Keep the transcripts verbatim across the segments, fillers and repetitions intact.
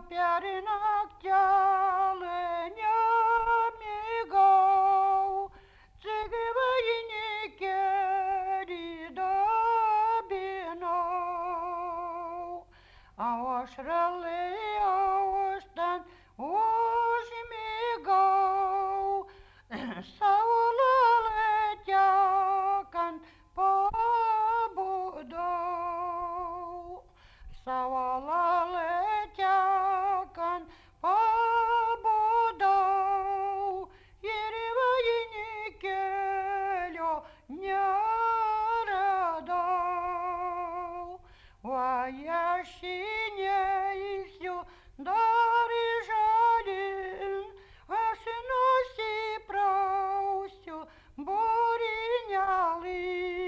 перенактяли не мигал, цигвайники ридобинал, а ошрали оштан уж мигал, саулалетякан побудал, саулалетякан побудал, еревайникелю не радал, ваящинеисю дарижалин, ашиноси праусю бориняли,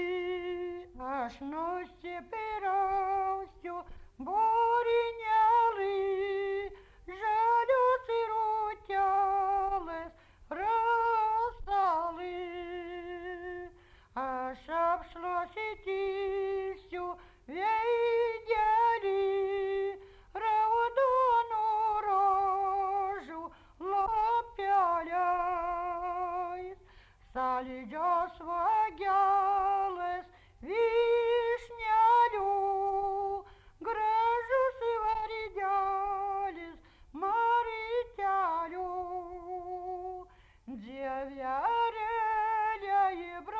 ашноси праусю бориняли, жалю сиротялес растали, аж обшлося тисю видели, раудону рожу лопяляй, салидя свагялес вишнялю, гражусы варидялис маритялю, девяреля и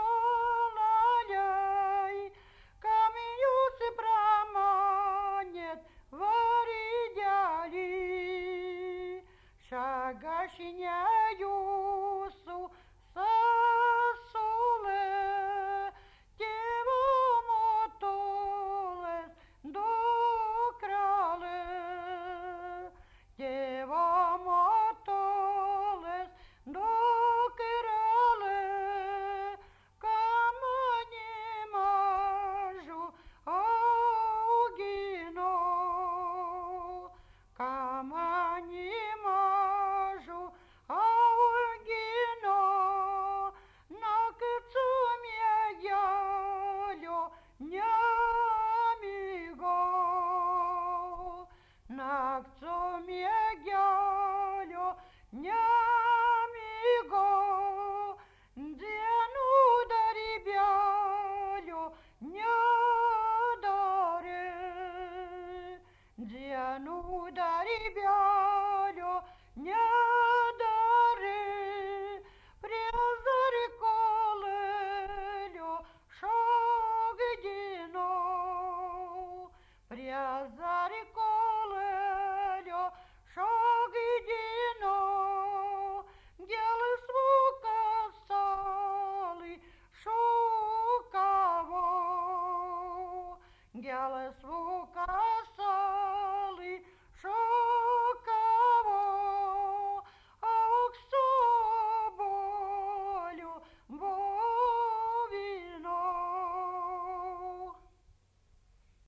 бролаляй, каменюсы проманет варидяли, шагашиняюсу сосуле, тево-мотолес докрале, тево-мотолес докрале, каманимажу аугино, каманимажу аугино, накцумеялю нямиго, накцумеялю нямиго, дену дарибялю нядаре, дену дарибялю нядаре, презари колелю шогдино, презари колелю шогдино, гелы свука сали шукаво, гелы свука